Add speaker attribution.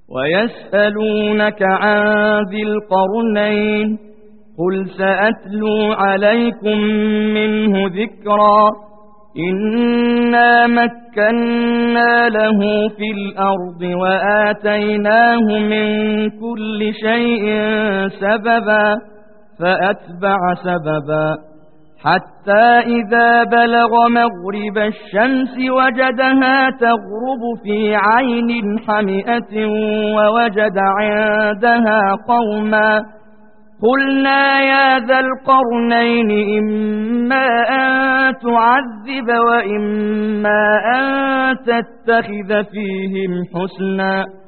Speaker 1: ويسألونك عن ذي القرنين قل سأتلو عليكم منه ذكرا إنا مكنا له في الأرض وآتيناه من كل شيء سببا فأتبع سببا حتى إذا بلغ مغرب الشمس وجدها تغرب في عين حمئة ووجد عندها قوما قلنا يا ذا القرنين إما أن تعذب وإما أن تتخذ فيهم حسنا